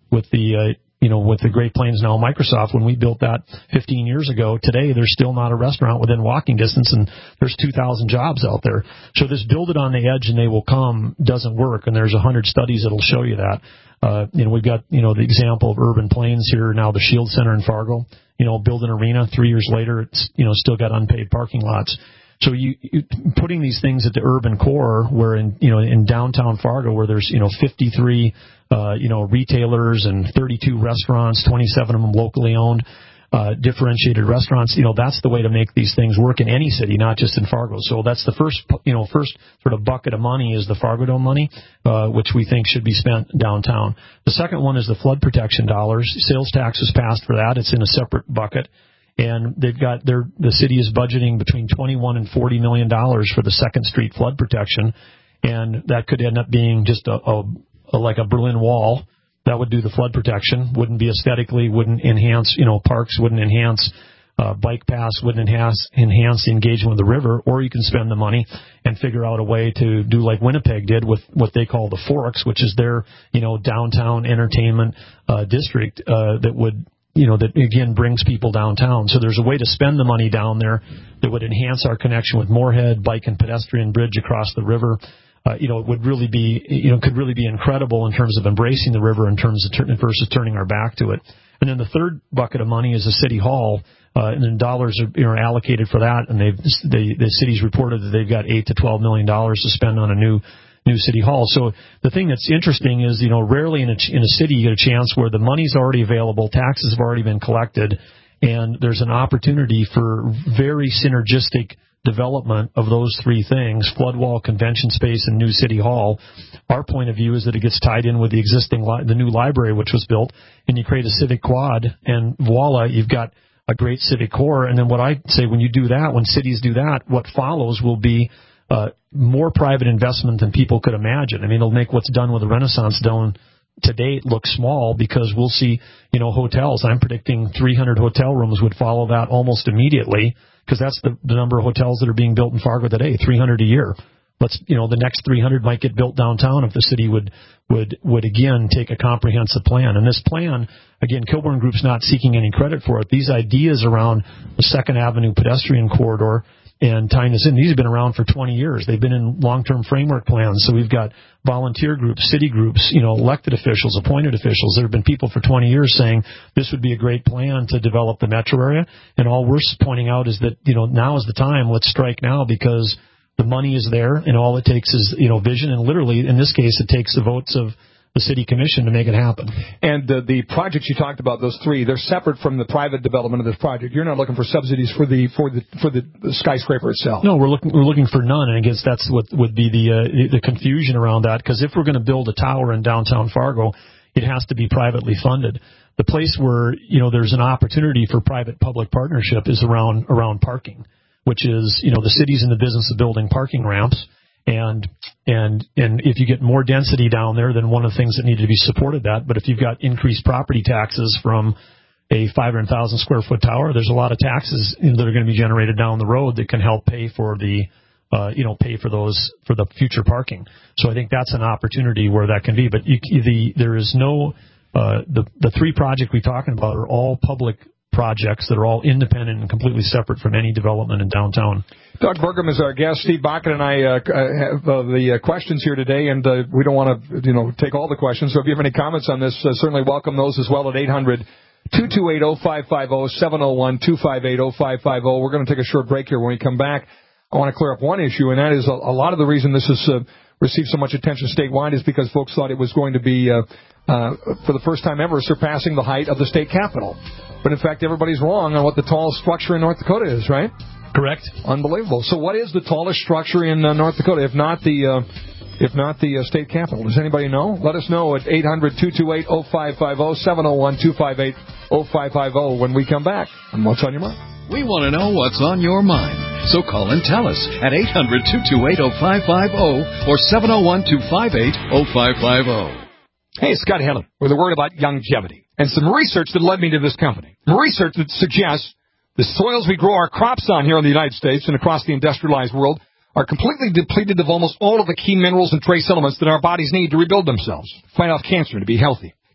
with the, uh, you know, with the Great Plains now Microsoft. When we built that fifteen years ago, today there's still not a restaurant within walking distance, and there's two thousand jobs out there. So this build it on the edge and they will come doesn't work, and there's one hundred studies that'll show you that. Uh, you know, we've got, you know, the example of Urban Plains here, now the Shield Center in Fargo. You know, build an arena, three years later, it's, you know, still got unpaid parking lots. So you, you putting these things at the urban core, where in, you know, in downtown Fargo, where there's, you know, fifty-three, uh, you know, retailers and thirty-two restaurants, twenty-seven of them locally owned, uh, differentiated restaurants, you know, that's the way to make these things work in any city, not just in Fargo. So that's the first, you know, first sort of bucket of money is the Fargo Dome money, uh, which we think should be spent downtown. The second one is the flood protection dollars. Sales tax is passed for that. It's in a separate bucket. And they've got their, the city is budgeting between twenty-one and forty million dollars for the Second Street flood protection. And that could end up being just a, a, a like a Berlin Wall. That would do the flood protection, wouldn't be aesthetically, wouldn't enhance, you know, parks, wouldn't enhance, uh, bike paths, wouldn't enhance, enhance the engagement with the river, or you can spend the money and figure out a way to do like Winnipeg did with what they call the Forks, which is their, you know, downtown entertainment, uh, district, uh, that would, you know, that again brings people downtown. So there's a way to spend the money down there that would enhance our connection with Moorhead, bike and pedestrian bridge across the river. Uh, you know, it would really be, you know, could really be incredible in terms of embracing the river in terms of tur- versus turning our back to it. And then the third bucket of money is the city hall, uh, and then dollars are, you know, allocated for that. And they've, they, the city's reported that they've got eight to twelve million dollars to spend on a new, new city hall. So the thing that's interesting is, you know, rarely in a, in a city you get a chance where the money's already available, taxes have already been collected, and there's an opportunity for very synergistic development of those three things, flood wall, convention space, and new city hall. Our point of view is that it gets tied in with the existing, li- the new library which was built, and you create a civic quad, and voila, you've got a great civic core. And then what I say, when you do that, when cities do that, what follows will be uh, more private investment than people could imagine. I mean, it'll make what's done with the Renaissance Dome to date look small, because we'll see, you know, hotels. I'm predicting three hundred hotel rooms would follow that almost immediately, because that's the, the number of hotels that are being built in Fargo today, three hundred a year. Let's, you know, the next three hundred might get built downtown if the city would, would, would again take a comprehensive plan. And this plan, again, Kilbourne Group's not seeking any credit for it. These ideas around the Second Avenue pedestrian corridor and tying this in, these have been around for twenty years. They've been in long-term framework plans. So we've got volunteer groups, city groups, you know, elected officials, appointed officials. There have been people for twenty years saying this would be a great plan to develop the metro area. And all we're pointing out is that, you know, now is the time. Let's strike now, because the money is there, and all it takes is, you know, vision. And literally, in this case, it takes the votes of the city commission to make it happen. And uh, the projects you talked about, those three, they're separate from the private development of this project. You're not looking for subsidies for the for the for the, the skyscraper itself. No, we're looking we're looking for none. And I guess that's what would be the uh, the confusion around that. Because if we're going to build a tower in downtown Fargo, it has to be privately funded. The place where, you know, there's an opportunity for private-public partnership is around around parking, which is, you know, the city's in the business of building parking ramps. And and and if you get more density down there, then one of the things that need to be supported that. But if you've got increased property taxes from a five hundred thousand square foot tower, there's a lot of taxes that are going to be generated down the road that can help pay for the, uh, you know, pay for those, for the future parking. So I think that's an opportunity where that can be. But you, the there is no, uh, the the three projects we're talking about are all public projects that are all independent and completely separate from any development in downtown. Doug Burgum is our guest. Steve Bakken and I uh, have uh, the uh, questions here today, and uh, we don't want to, you know, take all the questions. So if you have any comments on this, uh, certainly welcome those as well at eight hundred, two two eight, oh five five oh, seven oh one, two five eight, oh five five oh. We're going to take a short break here. When we come back, I want to clear up one issue, and that is a, a lot of the reason this has uh, received so much attention statewide is because folks thought it was going to be, uh, uh, for the first time ever, surpassing the height of the state capitol. But, in fact, everybody's wrong on what the tallest structure in North Dakota is, right? Correct. Unbelievable. So what is the tallest structure in uh, North Dakota, if not the uh, if not the uh, state capitol? Does anybody know? Let us know at eight hundred, two two eight, oh five five oh, seven oh one, two five eight, oh five five oh when we come back on What's on Your Mind. We want to know what's on your mind. So call and tell us at eight hundred, two two eight, oh five five oh or seven oh one, two five eight, oh five five oh. Hey, Scott Helen with a word about longevity and some research that led me to this company. Research that suggests the soils we grow our crops on here in the United States and across the industrialized world are completely depleted of almost all of the key minerals and trace elements that our bodies need to rebuild themselves, fight off cancer, and to be healthy.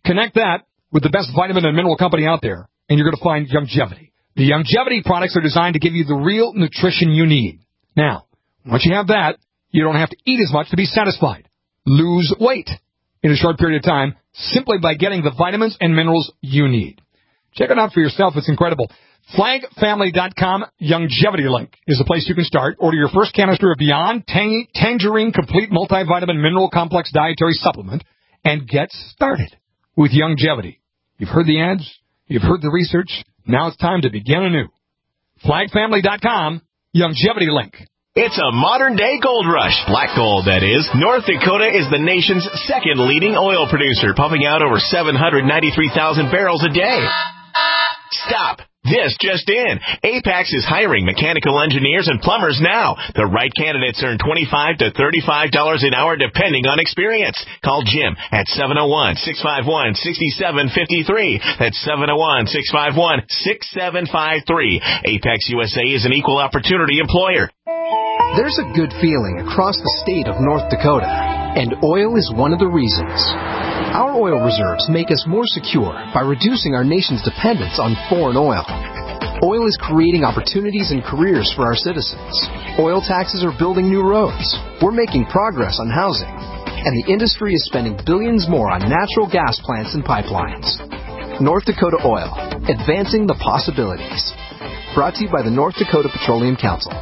Connect that with the best vitamin and mineral company out there, and you're going to find Youngevity. The Youngevity products are designed to give you the real nutrition you need. Now, once you have that, you don't have to eat as much to be satisfied. Lose weight in a short period of time simply by getting the vitamins and minerals you need. Check it out for yourself. It's incredible. Flag Family dot com Youngevity link is the place you can start. Order your first canister of Beyond Tangy Tangerine Complete Multivitamin Mineral Complex Dietary Supplement and get started with Youngevity. You've heard the ads. You've heard the research. Now it's time to begin anew. Flag Family dot com Youngevity link. It's a modern-day gold rush. Black gold, that is. North Dakota is the nation's second leading oil producer, pumping out over seven hundred ninety-three thousand barrels a day. Stop. This just in. Apex is hiring mechanical engineers and plumbers now. The right candidates earn twenty-five to thirty-five dollars an hour depending on experience. Call Jim at seven oh one, six five one, six seven five three. That's seven oh one, six five one, six seven five three. Apex U S A is an equal opportunity employer. There's a good feeling across the state of North Dakota, and oil is one of the reasons. Our oil reserves make us more secure by reducing our nation's dependence on foreign oil. Oil is creating opportunities and careers for our citizens. Oil taxes are building new roads. We're making progress on housing. And the industry is spending billions more on natural gas plants and pipelines. North Dakota Oil, advancing the possibilities. Brought to you by the North Dakota Petroleum Council.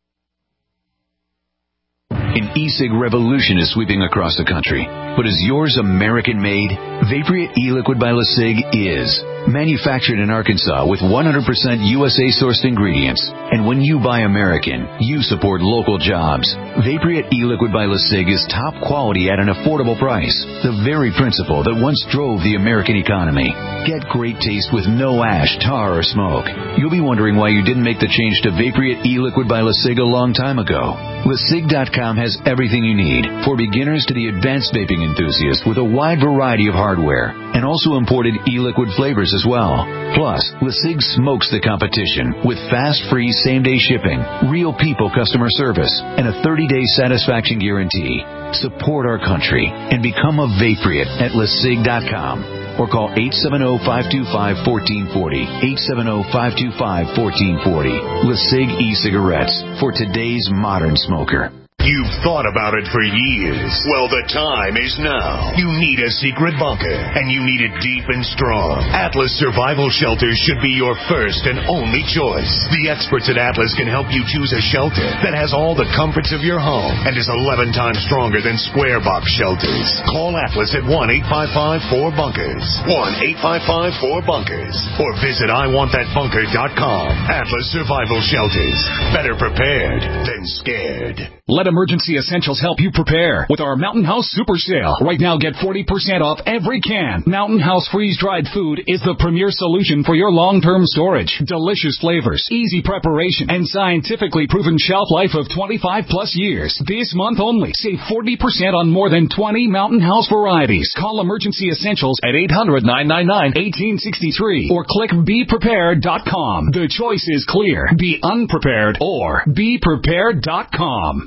An e-cig revolution is sweeping across the country. But is yours American-made? Vaporeat e-liquid by LeSig is. Manufactured in Arkansas with one hundred percent U S A-sourced ingredients. And when you buy American, you support local jobs. Vaporeat e-liquid by LeSig is top quality at an affordable price. The very principle that once drove the American economy. Get great taste with no ash, tar, or smoke. You'll be wondering why you didn't make the change to Vaporeat e-liquid by LeSig a long time ago. LeSig dot com has everything you need, for beginners to the advanced vaping enthusiast, with a wide variety of hardware, and also imported e-liquid flavors as well. Plus, LeSig smokes the competition with fast, free, same-day shipping, real people customer service, and a thirty-day satisfaction guarantee. Support our country and become a Vaporeat at LeSig dot com. Or call eight seven zero, five two five, one four four zero, eight seven zero, five two five, one four four zero. LeSig e-cigarettes, for today's modern smoker. You've thought about it for years. Well, the time is now. You need a secret bunker, and you need it deep and strong. Atlas Survival Shelters should be your first and only choice. The experts at Atlas can help you choose a shelter that has all the comforts of your home and is eleven times stronger than square box shelters. Call Atlas at one eight five five, four bunkers. one eight five five, four bunkers. Or visit I want that bunker dot com. Atlas Survival Shelters. Better prepared than scared. Let Emergency Essentials help you prepare with our Mountain House Super Sale. Right now, get forty percent off every can. Mountain House freeze-dried food is the premier solution for your long-term storage. Delicious flavors, easy preparation, and scientifically proven shelf life of twenty-five plus years. This month only, save forty percent on more than twenty Mountain House varieties. Call Emergency Essentials at eight hundred, nine nine nine, one eight six three or click be prepared dot com. The choice is clear. Be unprepared or be prepared dot com.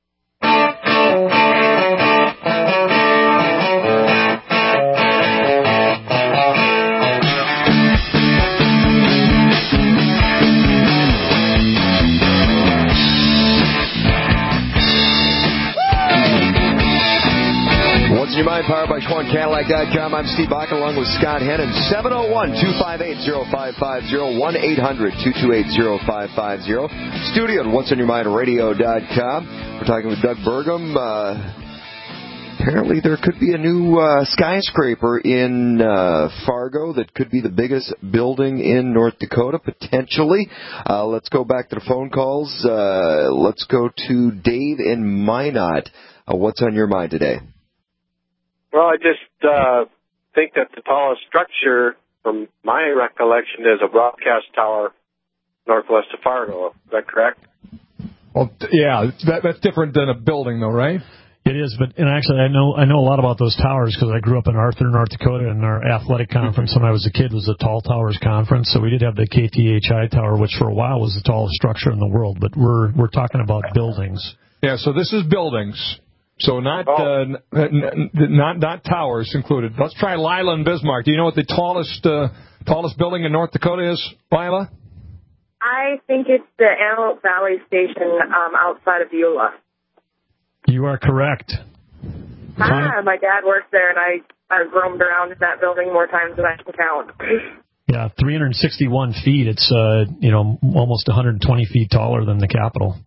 What's in your mind? Powered by Schwann Cadillac dot com. I'm Steve Bach along with Scott Hennon. seven oh one, two five eight, oh five five oh, one eight hundred, two two eight, oh five five oh. Studio at what's on your mind radio dot com. We're talking with Doug Burgum. Uh, apparently there could be a new uh, skyscraper in uh, Fargo that could be the biggest building in North Dakota, potentially. Uh, let's go back to the phone calls. Uh, let's go to Dave in Minot. Uh, what's on your mind today? Well, I just uh, think that the tallest structure, from my recollection, is a broadcast tower northwest of Fargo. Is that correct? Well, yeah, that, that's different than a building, though, right? It is, but and actually, I know I know a lot about those towers because I grew up in Arthur, North Dakota, and our athletic conference when I was a kid was the Tall Towers Conference. So we did have the K T H I Tower, which for a while was the tallest structure in the world. But we're we're talking about buildings. Yeah, so this is buildings. So not Oh. uh, n- n- not not towers included. Let's try Lila and Bismarck. Do you know what the tallest uh, tallest building in North Dakota is, Lila? I think it's the Antelope Valley Station um, outside of Beulah. You are correct. Ah, my dad works there, and I I've roamed around in that building more times than I can count. Yeah, three hundred sixty-one feet. It's uh, you know almost one hundred twenty feet taller than the Capitol.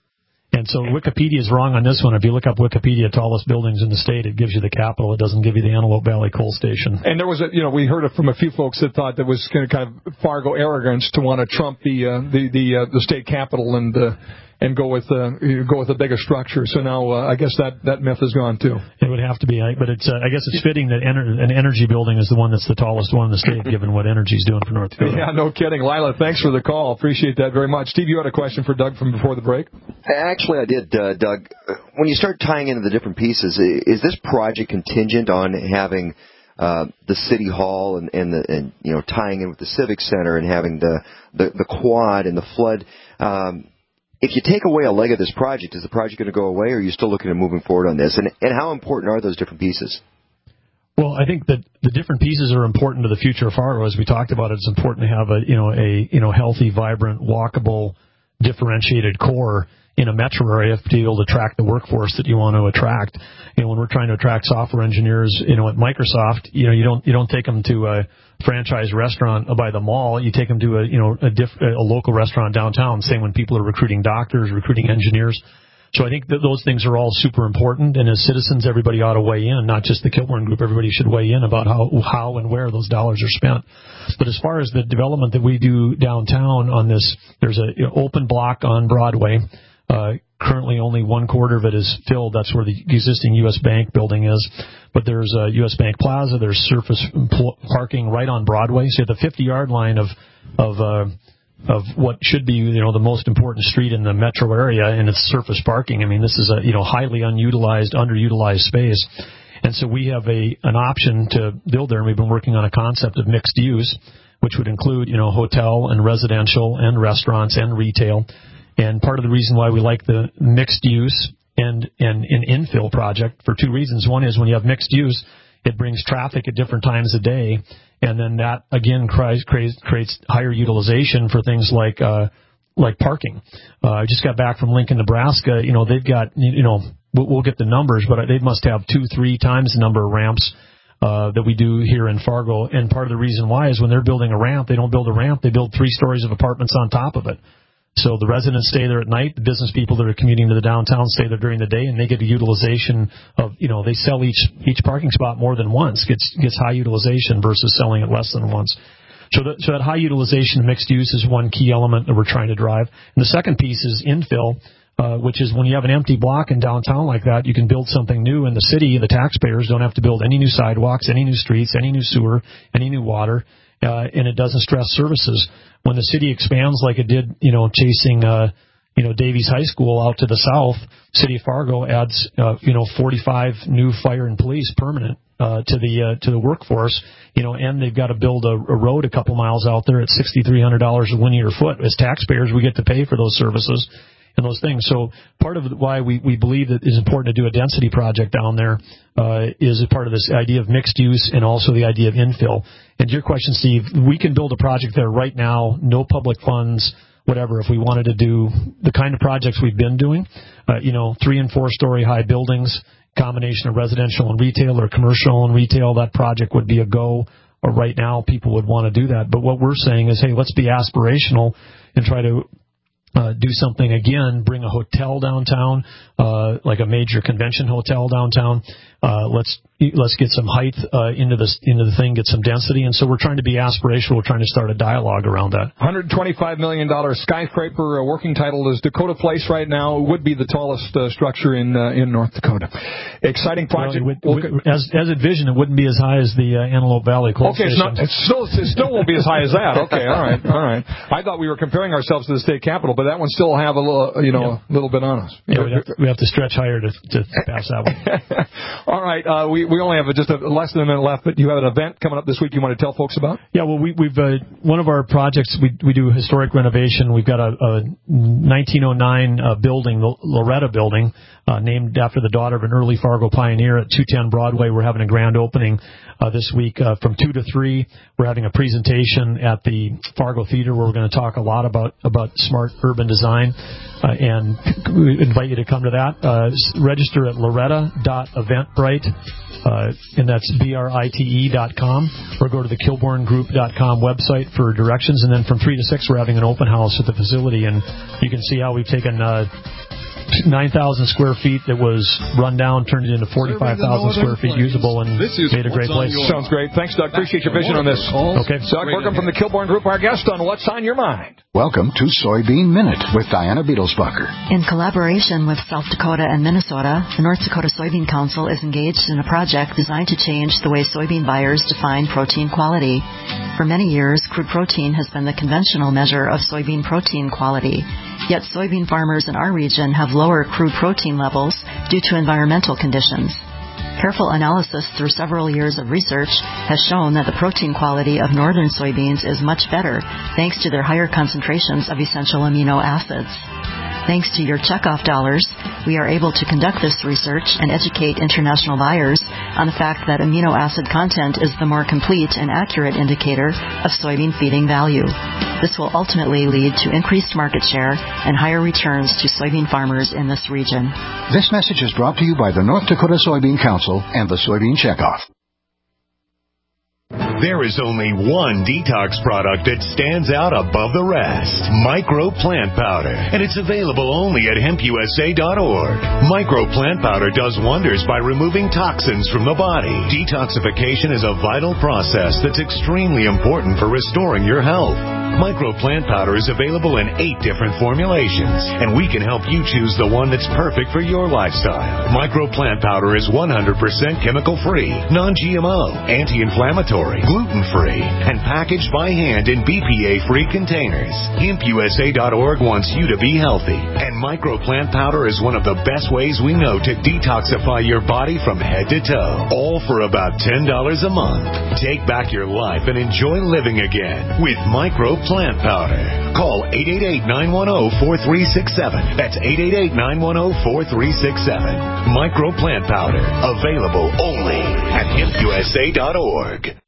And so Wikipedia is wrong on this one. If you look up Wikipedia tallest buildings in the state, it gives you the Capitol. It doesn't give you the Antelope Valley Coal Station. And there was a, you know, we heard it from a few folks that thought that was kind of, kind of Fargo arrogance to want to trump the uh, the the, uh, the state capitol and uh, and go with uh, go with a bigger structure. So now uh, I guess that, that myth is gone too. It would have to be, but it's uh, I guess it's fitting that ener- an energy building is the one that's the tallest one in the state, given what energy's doing for North Dakota. Yeah, no kidding. Lila, thanks for the call. Appreciate that very much. Steve, you had a question for Doug from before the break? Actually, I did, uh, Doug. When you start tying into the different pieces, is this project contingent on having uh, the city hall and, and, the, and you know tying in with the civic center and having the the, the quad and the flood? Um, if you take away a leg of this project, is the project going to go away, or are you still looking at moving forward on this? And, and how important are those different pieces? Well, I think that the different pieces are important to the future of Fargo. As we talked about, it's important to have a you know a you know healthy, vibrant, walkable, differentiated core in a metro area to be able to attract the workforce that you want to attract. You know, when we're trying to attract software engineers, you know, at Microsoft, you know, you don't you don't take them to a franchise restaurant by the mall. You take them to a you know a, diff, a local restaurant downtown. Same when people are recruiting doctors, recruiting engineers. So I think that those things are all super important, and as citizens, everybody ought to weigh in, not just the Kilburn Group. Everybody should weigh in about how how and where those dollars are spent. But as far as the development that we do downtown on this, there's an you know, open block on Broadway. Uh, currently only one quarter of it is filled. That's where the existing U S Bank building is. But there's a U S Bank Plaza. There's surface pl- parking right on Broadway. So you have the fifty-yard line of of uh, of what should be, you know, the most important street in the metro area, and it's surface parking. I mean, this is a, you know, highly unutilized, underutilized space. And so we have a an option to build there, and we've been working on a concept of mixed use, which would include, you know, hotel and residential and restaurants and retail. And part of the reason why we like the mixed use and, and an infill project for two reasons. One is when you have mixed use, it brings traffic at different times of day, and then that again creates, creates higher utilization for things like uh, like parking. Uh, I just got back from Lincoln, Nebraska. You know, they've got, you know, we'll, we'll get the numbers, but they must have two, three times the number of ramps uh, that we do here in Fargo. And part of the reason why is when they're building a ramp, they don't build a ramp, they build three stories of apartments on top of it. So the residents stay there at night. The business people that are commuting to the downtown stay there during the day, and they get a utilization of, you know, they sell each each parking spot more than once. Gets gets high utilization versus selling it less than once. So that, so that high utilization of mixed use is one key element that we're trying to drive. And the second piece is infill, uh, which is when you have an empty block in downtown like that, you can build something new in the city. The taxpayers don't have to build any new sidewalks, any new streets, any new sewer, any new water, uh, and it doesn't stress services. When the city expands like it did, you know, chasing, uh, you know, Davies High School out to the south, City of Fargo adds, uh, you know, forty-five new fire and police permanent uh, to the uh, to the workforce, you know, and they've got to build a, a road a couple miles out there at sixty-three hundred dollars a linear foot. As taxpayers, we get to pay for those services and those things. So part of why we, we believe that it's important to do a density project down there uh, is a part of this idea of mixed use and also the idea of infill. And to your question, Steve, we can build a project there right now, no public funds, whatever, if we wanted to do the kind of projects we've been doing, uh, you know, three and four story high buildings, combination of residential and retail or commercial and retail, that project would be a go. Or right now, people would want to do that. But what we're saying is, hey, let's be aspirational and try to Uh, do something again, bring a hotel downtown, uh, like a major convention hotel downtown. Uh, let's let's get some height uh, into this into the thing, get some density, and so we're trying to be aspirational. We're trying to start a dialogue around that. one hundred twenty-five million dollars skyscraper. Uh, working title is Dakota Place right now. It would be the tallest uh, structure in uh, in North Dakota. Exciting project. Well, it would, we'll, as as envisioned, it wouldn't be as high as the uh, Antelope Valley Coal Okay, Station. it's not. It still it still won't be as high as that. Okay, all right, all right. I thought we were comparing ourselves to the state capitol, but that one still have a little, you know, yeah. a little bit on us. Yeah, we have, to, we have to stretch higher to, to pass that one. All right, uh, we we only have just a, less than a minute left, but you have an event coming up this week you want to tell folks about? Yeah, well, we, we've uh, one of our projects, we we do historic renovation. We've got a, a nineteen oh nine uh, building, the Loretta Building, uh, named after the daughter of an early Fargo pioneer at two ten Broadway. We're having a grand opening uh, this week uh, from two to three. We're having a presentation at the Fargo Theater where we're going to talk a lot about, about smart urban design, uh, and we invite you to come to that. Uh, register at loretta dot eventbrite, uh, and that's B R I T E dot com, or go to the kilbourne group dot com website for directions. And then from three to six, we're having an open house at the facility, and you can see how we've taken uh, nine thousand square feet that was run down, turned it into forty-five thousand square feet usable, and made a great place. Sounds great. Thanks, Doug. Appreciate your vision on this. Okay. Doug Burkham from the Kilbourne Group, our guest on What's on Your Mind. Welcome to Soybean Minute with Diana Beetlesbucker. In collaboration with South Dakota and Minnesota, the North Dakota Soybean Council is engaged in a project designed to change the way soybean buyers define protein quality. For many years, crude protein has been the conventional measure of soybean protein quality. Yet soybean farmers in our region have lower crude protein levels due to environmental conditions. Careful analysis through several years of research has shown that the protein quality of northern soybeans is much better thanks to their higher concentrations of essential amino acids. Thanks to your checkoff dollars, we are able to conduct this research and educate international buyers on the fact that amino acid content is the more complete and accurate indicator of soybean feeding value. This will ultimately lead to increased market share and higher returns to soybean farmers in this region. This message is brought to you by the North Dakota Soybean Council and the Soybean Checkoff. There is only one detox product that stands out above the rest. Micro Plant Powder. And it's available only at hemp U S A dot org. Micro Plant Powder does wonders by removing toxins from the body. Detoxification is a vital process that's extremely important for restoring your health. Micro Plant Powder is available in eight different formulations, and we can help you choose the one that's perfect for your lifestyle. Micro Plant Powder is one hundred percent chemical-free, non G M O, anti-inflammatory, gluten-free, and packaged by hand in B P A-free containers. hemp U S A dot org wants you to be healthy, and Micro Plant Powder is one of the best ways we know to detoxify your body from head to toe, all for about ten dollars a month. Take back your life and enjoy living again with Micro Plant Powder. Call eight eight eight, nine one zero, four three six seven. That's eight eight eight, nine one zero, four three six seven. Micro Plant Powder. Available only at hemp U S A dot org.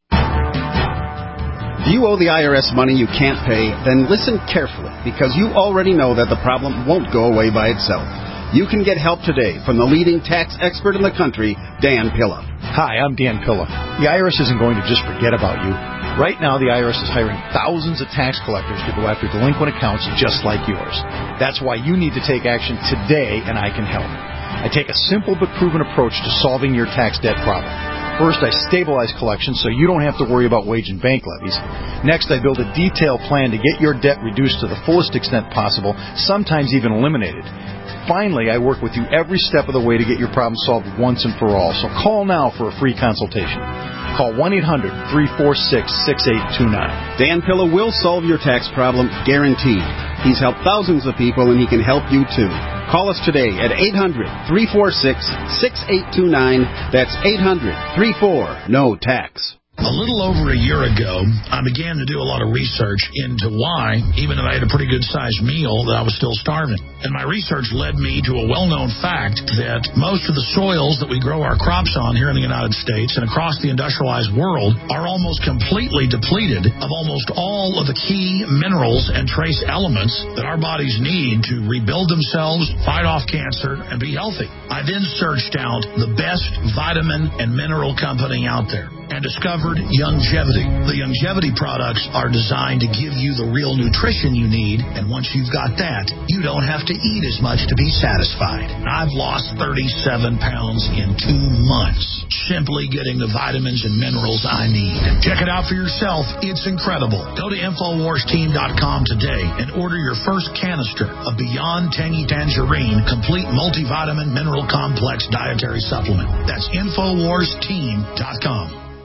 If you owe the I R S money you can't pay, then listen carefully, because you already know that the problem won't go away by itself. You can get help today from the leading tax expert in the country, Dan Pilla. Hi, I'm Dan Pilla. The I R S isn't going to just forget about you. Right now, the I R S is hiring thousands of tax collectors to go after delinquent accounts just like yours. That's why you need to take action today, and I can help. I take a simple but proven approach to solving your tax debt problem. First, I stabilize collections so you don't have to worry about wage and bank levies. Next, I build a detailed plan to get your debt reduced to the fullest extent possible, sometimes even eliminated. Finally, I work with you every step of the way to get your problem solved once and for all. So call now for a free consultation. Call one eight hundred, three four six, six eight two nine. Dan Pilla will solve your tax problem, guaranteed. He's helped thousands of people, and he can help you too. Call us today at eight hundred, three four six, six eight two nine. That's eight hundred, three four, N O T A X. A little over a year ago, I began to do a lot of research into why, even though I had a pretty good-sized meal, that I was still starving. And my research led me to a well-known fact that most of the soils that we grow our crops on here in the United States and across the industrialized world are almost completely depleted of almost all of the key minerals and trace elements that our bodies need to rebuild themselves, fight off cancer, and be healthy. I then searched out the best vitamin and mineral company out there and discovered Youngevity. The Youngevity products are designed to give you the real nutrition you need, and once you've got that, you don't have to eat as much to be satisfied. I've lost thirty-seven pounds in two months, simply getting the vitamins and minerals I need. Check it out for yourself. It's incredible. Go to Infowars Team dot com today and order your first canister of Beyond Tangy Tangerine Complete Multivitamin Mineral Complex Dietary Supplement. That's Infowars Team dot com.